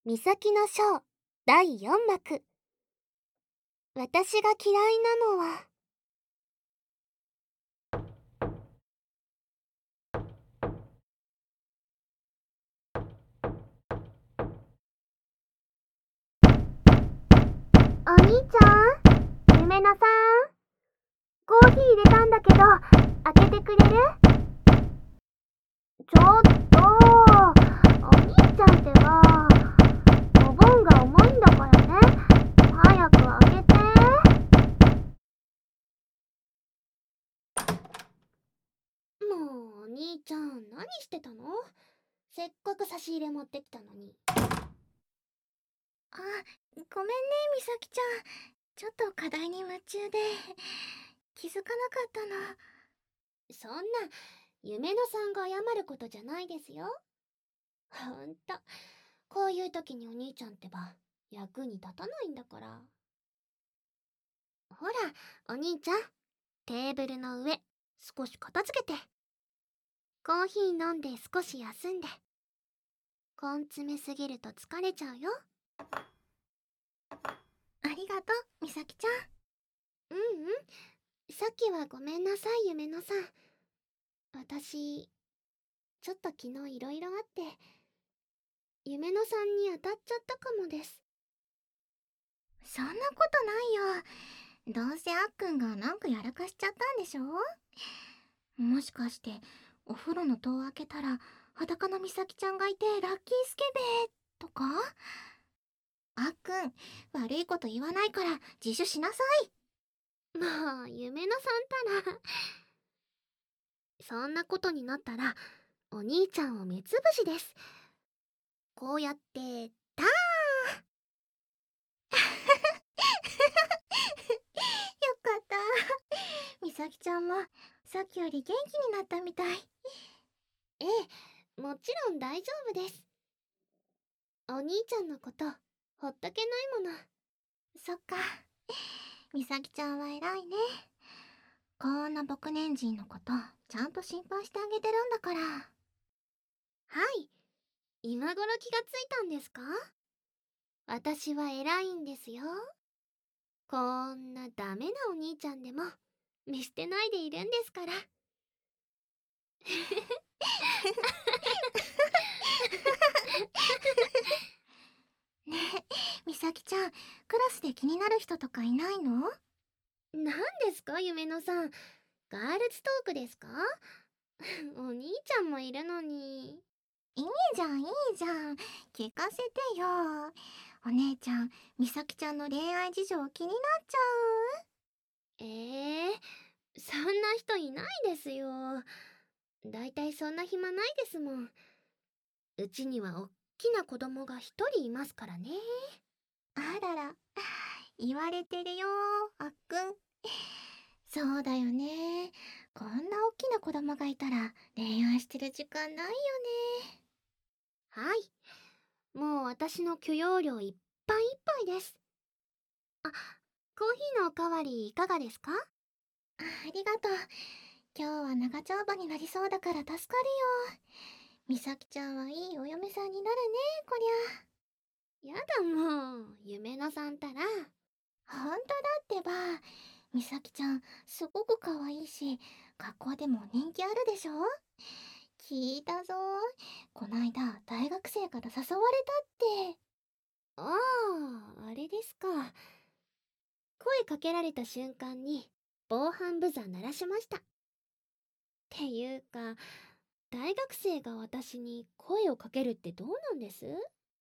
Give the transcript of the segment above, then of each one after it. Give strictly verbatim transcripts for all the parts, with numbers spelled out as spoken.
美咲の章だいよん幕。私が嫌いなのは。お兄ちゃん、ゆめなさん、コーヒー入れたんだけど開けてくれる？ちょっと、お兄ちゃんってば、お盆が重いんだからね。早く開けて。もうお兄ちゃん、何してたの？せっかく差し入れ持ってきたのに。あ、ごめんね、美咲ちゃん。ちょっと課題に夢中で気づかなかったの。そんな、夢野さんが謝ることじゃないですよ。ほんと、こういう時にお兄ちゃんってば役に立たないんだから。ほら、お兄ちゃん、テーブルの上少し片付けて。コーヒー飲んで少し休んで。根詰めすぎると疲れちゃうよ。ありがとう、美咲ちゃん。うんうん、さっきはごめんなさい、夢野さん。私、ちょっと昨日いろいろあって夢野さんに当たっちゃったかもです。そんなことないよ。どうせあっくんがなんかやらかしちゃったんでしょ。もしかしてお風呂の戸を開けたら裸の美咲ちゃんがいてラッキースケベとか。あっくん、悪いこと言わないから自首しなさい。もう夢野さんったらそんなことになったらお兄ちゃんを目つぶしです。こうやってターン。よかった。美咲ちゃんもさっきより元気になったみたい。ええ、もちろん大丈夫です。お兄ちゃんのことほっとけないもの。そっか、美咲ちゃんは偉いね。こんな僕年人のことちゃんと心配してあげてるんだから。はい、今頃気がついたんですか？私は偉いんですよ。こんなダメなお兄ちゃんでも見捨てないでいるんですから。ねえ、美咲ちゃん、クラスで気になる人とかいないの？何ですか、夢野さん。ガールズトークですか？お兄ちゃんもいるのに。いいじゃん、いいじゃん。聞かせてよ。お姉ちゃん、美咲ちゃんの恋愛事情気になっちゃう。えー、そんな人いないですよ。だいたいそんな暇ないですもん。うちにはおっきな子供が一人いますからね。あらら、言われてるよ、あっくん。そうだよね。こんな大きな子供がいたら恋愛してる時間ないよね。はい、もう私の許容量いっぱいいっぱいです。あ、コーヒーのおかわりいかがですか？あ、ありがとう。今日は長丁場になりそうだから助かるよ。美咲ちゃんはいいお嫁さんになるね、こりゃ。やだもう、夢野さんたら。ほんとだってば、美咲ちゃんすごく可愛いし、学校でも人気あるでしょ。聞いたぞ。こないだ大学生から誘われたって。ああ、あれですか。声かけられた瞬間に防犯ブザー鳴らしました。っていうか、大学生が私に声をかけるってどうなんです？う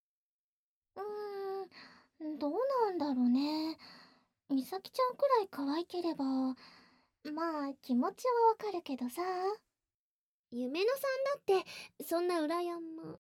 ーん、どうなんだろうね。美咲ちゃんくらい可愛ければ、まあ気持ちはわかるけどさ。夢野さんだってそんな裏山、う、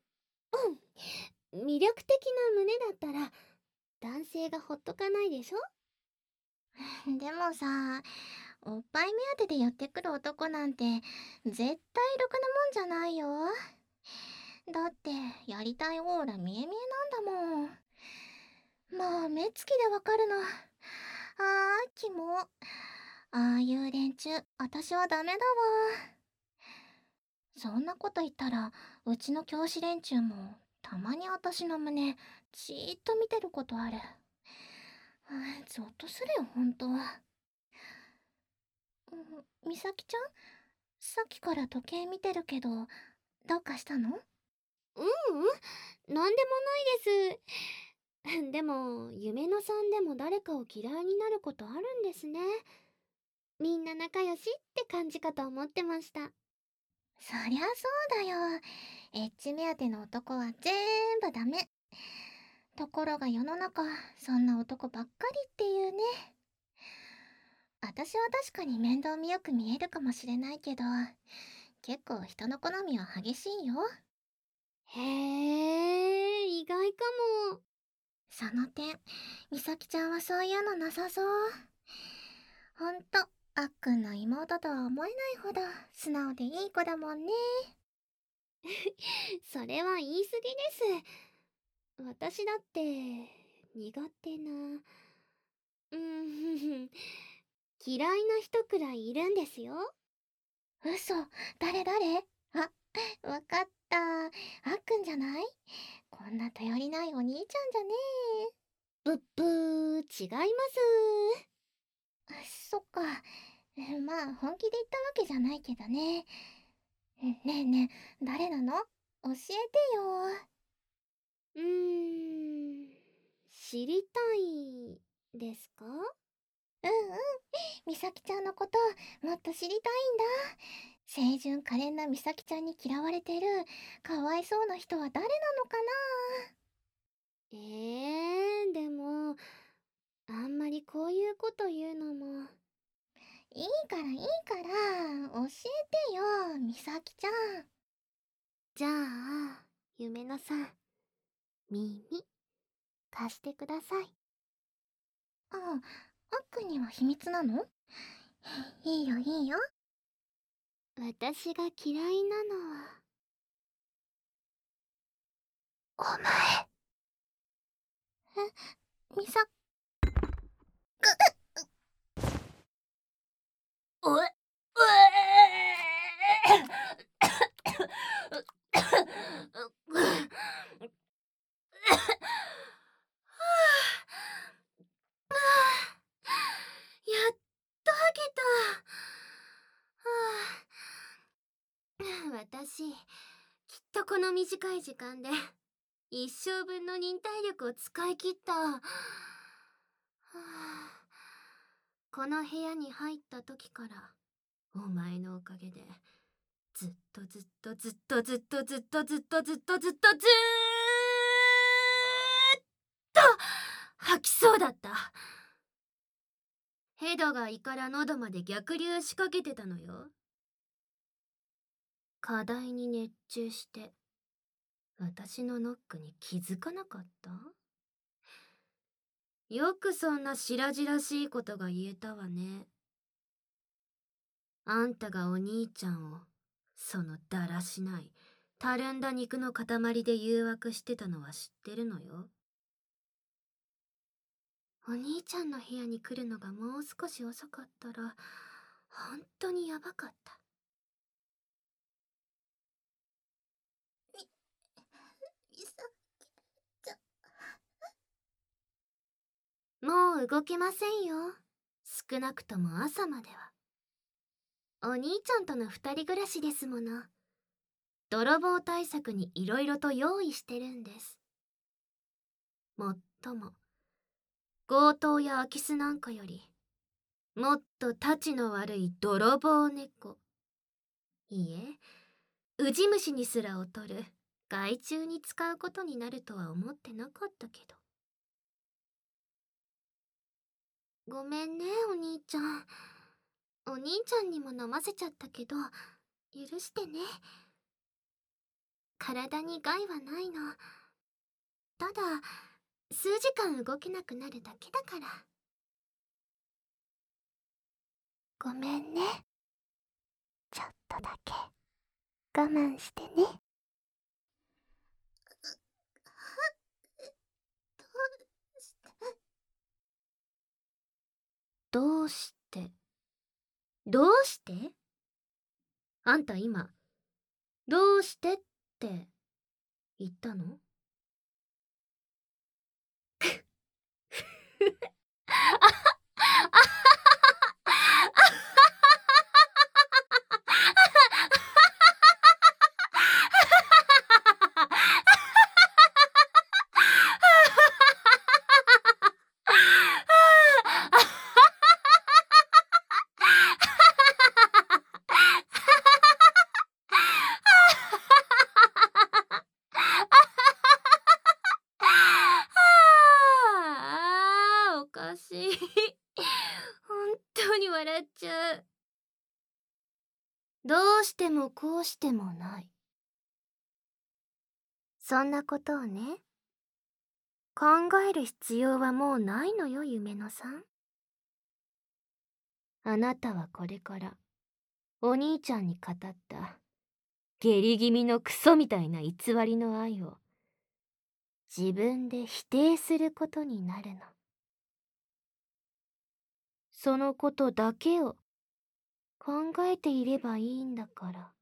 うん、魅力的な胸だったら男性がほっとかないでしょ。でもさ、おっぱい目当てでやってくる男なんて絶対ろくなもんじゃないよ。だってやりたいオーラ見え見えなんだもん。まあ目つきでわかるの。あー、キモ。ああいう連中私はダメだわ。そんなこと言ったらうちの教師連中もたまに私の胸じーっと見てることある。うん、ゾッとするよほんと。うん、みさきちゃん、さっきから時計見てるけどどうかしたの？ううん、なんでもないです。でも夢のさんでも誰かを嫌いになることあるんですね。みんな仲良しって感じかと思ってました。そりゃそうだよ。エッチ目当ての男は全部ダメ。ところが世の中、そんな男ばっかりっていうね。私は確かに面倒見よく見えるかもしれないけど、結構人の好みは激しいよ。へえ、意外かも。その点、みさきちゃんはそういうのなさそう。ほんと、あっくんの妹とは思えないほど素直でいい子だもんね。それは言い過ぎです。私だって苦手な、うーん、嫌いな人くらいいるんですよ。嘘、誰誰？あ、わかった。あっくんじゃない？こんな頼りないお兄ちゃんじゃねえ。ぶっぶー、違います。そっか。まあ本気で言ったわけじゃないけどね。ねえねえ、誰なの？教えてよ。うーん、知りたいですか？うんうん、みさきちゃんのこともっと知りたいんだ。清純可憐なみさきちゃんに嫌われてるかわいそうな人は誰なのかな？えー、でもあんまりこういうこと言うのも。いいからいいから教えてよ、みさきちゃん。じゃあ夢のさん、耳貸してください。ああ、あっくんには秘密なの？いいよいいよ。私が嫌いなのはお前。え、みさ、おえ、うえやっと吐けた。はあ、私、きっとこの短い時間で一生分の忍耐力を使い切った。はあ、この部屋に入った時からお前のおかげでずっとずっとずっとずっとずっとずっとずっとずっとずーっと吐きそうだった。ヘドが胃から喉まで逆流しかけてたのよ。課題に熱中して私のノックに気づかなかった？よくそんな白々しいことが言えたわね。あんたがお兄ちゃんをそのだらしないたるんだ肉の塊で誘惑してたのは知ってるのよ。お兄ちゃんの部屋に来るのがもう少し遅かったら本当にヤバかった。み、みさちゃん、もう動けませんよ。少なくとも朝までは。お兄ちゃんとの二人暮らしですもの。泥棒対策にいろいろと用意してるんです。もっとも強盗や空き巣なんかよりもっとたちの悪い泥棒猫、いいえ、ウジ虫にすら劣る害虫に使うことになるとは思ってなかったけど。ごめんねお兄ちゃん。お兄ちゃんにも飲ませちゃったけど許してね。体に害はないの。ただ数時間動けなくなるだけだから。ごめんね。ちょっとだけ我慢してね。どうしてどうしてあんた今、どうしてって言ったの？ ああ、おかしい。本当に笑っちゃう。どうしてもこうしてもない。そんなことをね、考える必要はもうないのよ、夢野さん。あなたはこれからお兄ちゃんに語った下痢気味のクソみたいな偽りの愛を自分で否定することになるの。そのことだけを考えていればいいんだから。